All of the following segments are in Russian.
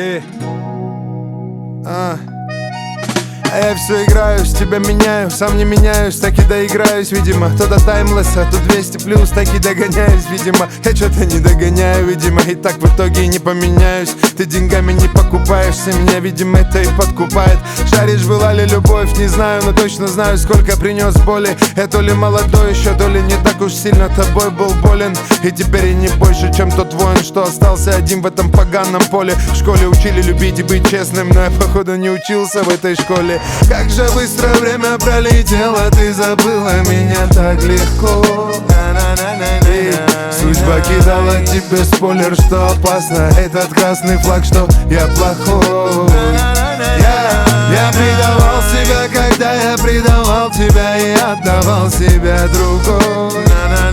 А я все играю, с тебя меняю, сам не меняюсь, так и доиграюсь, видимо. То до таймлесса, то 200 плюс, так и догоняюсь, видимо. Я что-то не догоняю, видимо, и так в итоге и не поменяюсь. Ты деньгами не покупаешься, меня, видимо, это и подкупает. Шаришь, была ли любовь, не знаю, но точно знаю, сколько принес боли. Я то ли молодой еще, то ли не так уж сильно тобой был болен. И теперь я не больше, чем тот воин, что остался один в этом поганом поле. В школе учили любить и быть честным, но я, походу, не учился в этой школе. Как же быстро время пролетело, ты забыла меня так легко. И судьба кидала тебе спойлер, что опасно. Этот красный флаг, что я плохой. Я предавал себя, когда я предавал тебя и отдавал себя другой.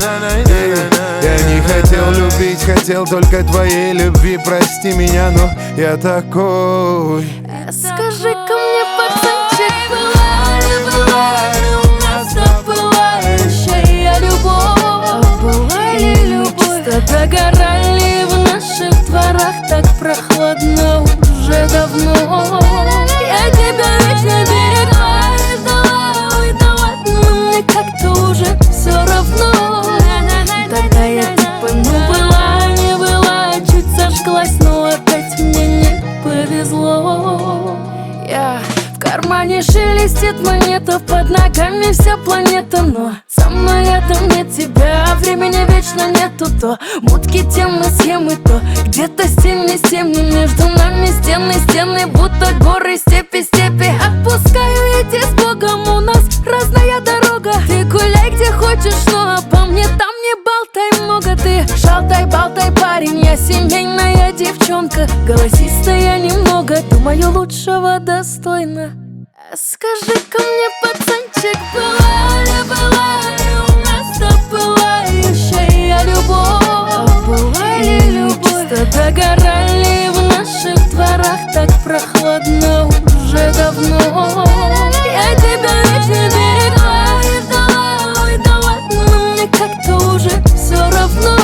Я не хотел любить, хотел только твоей любви. Прости меня, но я такой. Скажи-ка мне, пацанчик, была ли у нас пылающая любовь? Была ли любовь? Что догорали в наших дворах так прохладно уже давно. Я тебя вечно берегла и ждала, ой, да ладно, мне как-то уже все равно. Тогда я типа не была, чуть зажглась, но опять мне не повезло. В кармане шелестит монета, под ногами вся планета. Но со мной рядом нет тебя, времени вечно нету. То мутки, темы, схемы, то где-то стены, между нами стены, будто горы, степи. Отпускаю я тебя с Богом, у нас разная дорога. Ты гуляй где хочешь, но обо мне там не болтай много. Ты шалтай-болтай, парень, я семейная девчонка. Голосистая немного, думаю, лучшего достойна. Скажи-ка мне, пацанчик, была ли у нас пылающая любовь? Была ли любовь? Что догорали в наших дворах так прохладно уже давно. Я тебя вечно берегла и ждала, ой, да ладно, мне как-то уже все равно.